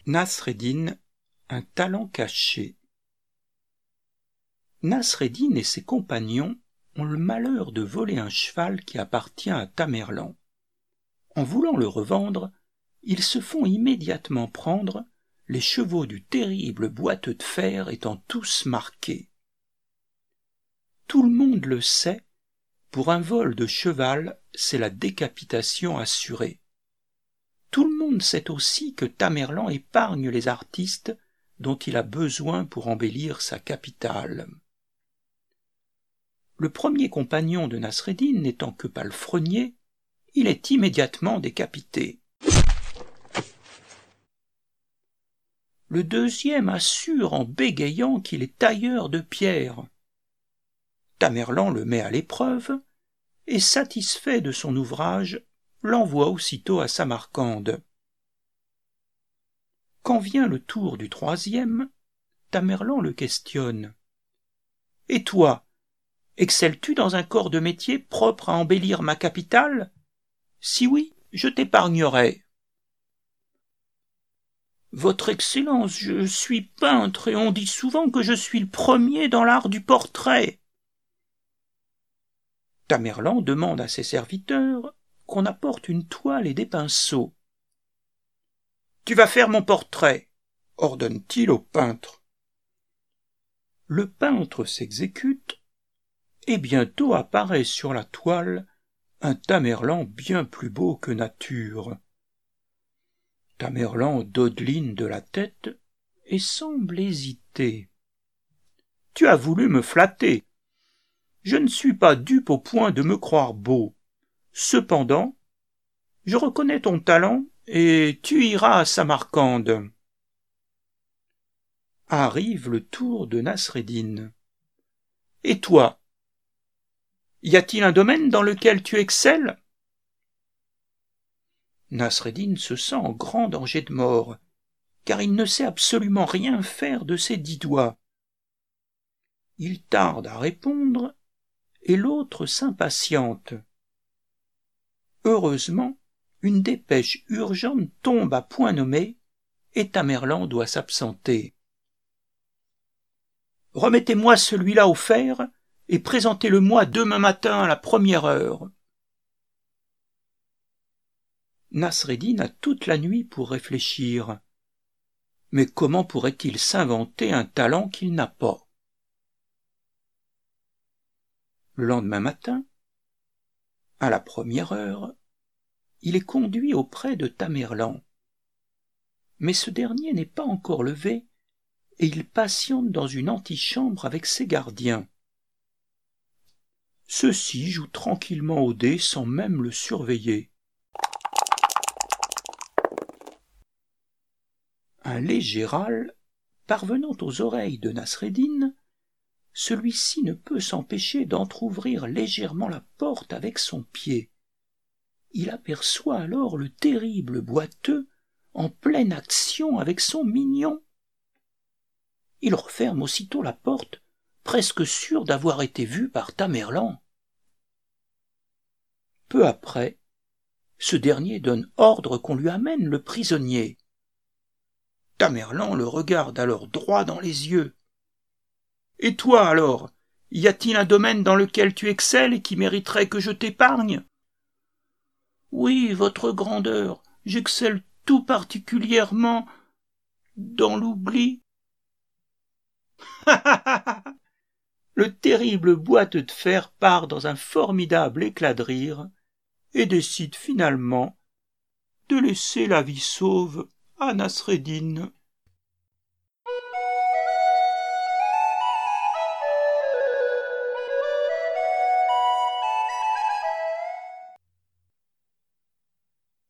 Nasreddin, un talent caché. Nasreddin et ses compagnons ont le malheur de voler un cheval qui appartient à Tamerlan. En voulant le revendre, ils se font immédiatement prendre, les chevaux du terrible boiteux de fer étant tous marqués. Tout le monde le sait, pour un vol de cheval, c'est la décapitation assurée. Tout le monde sait aussi que Tamerlan épargne les artistes dont il a besoin pour embellir sa capitale. Le premier compagnon de Nasreddin n'étant que palefrenier, il est immédiatement décapité. Le deuxième assure en bégayant qu'il est tailleur de pierre. Tamerlan le met à l'épreuve et, satisfait de son ouvrage, l'envoie aussitôt à Samarcande. Quand vient le tour du troisième, Tamerlan le questionne. « Et toi, excelles-tu dans un corps de métier propre à embellir ma capitale ? Si oui, je t'épargnerai. »« Votre Excellence, je suis peintre et on dit souvent que je suis le premier dans l'art du portrait. » Tamerlan demande à ses serviteurs qu'on apporte une toile et des pinceaux. « Tu vas faire mon portrait, » ordonne-t-il au peintre. Le peintre s'exécute, et bientôt apparaît sur la toile un Tamerlan bien plus beau que nature. Tamerlan dodeline de la tête et semble hésiter. « Tu as voulu me flatter. Je ne suis pas dupe au point de me croire beau. Cependant, je reconnais ton talent et tu iras à Samarcande. » Arrive le tour de Nasreddin. « Et toi, y a-t-il un domaine dans lequel tu excelles ?» Nasreddin se sent en grand danger de mort, car il ne sait absolument rien faire de ses 10 doigts. Il tarde à répondre, et l'autre s'impatiente. Heureusement, une dépêche urgente tombe à point nommé, et Tamerlan doit s'absenter. « Remettez-moi celui-là au fer, et présentez-le-moi demain matin à la première heure. » Nasreddin a toute la nuit pour réfléchir. Mais comment pourrait-il s'inventer un talent qu'il n'a pas ? Le lendemain matin, à la première heure, il est conduit auprès de Tamerlan. Mais ce dernier n'est pas encore levé, et il patiente dans une antichambre avec ses gardiens. Ceux-ci jouent tranquillement aux dés sans même le surveiller. Un léger râle, parvenant aux oreilles de Nasreddin, celui-ci ne peut s'empêcher d'entr'ouvrir légèrement la porte avec son pied. Il aperçoit alors le terrible boiteux en pleine action avec son mignon. Il referme aussitôt la porte, presque sûr d'avoir été vu par Tamerlan. Peu après, ce dernier donne ordre qu'on lui amène le prisonnier. Tamerlan le regarde alors droit dans les yeux. « Et toi alors, y a-t-il un domaine dans lequel tu excelles et qui mériterait que je t'épargne ? » ?»« Oui, votre grandeur, j'excelle tout particulièrement dans l'oubli. » Le terrible boiteux de fer part dans un formidable éclat de rire et décide finalement de laisser la vie sauve à Nasreddin.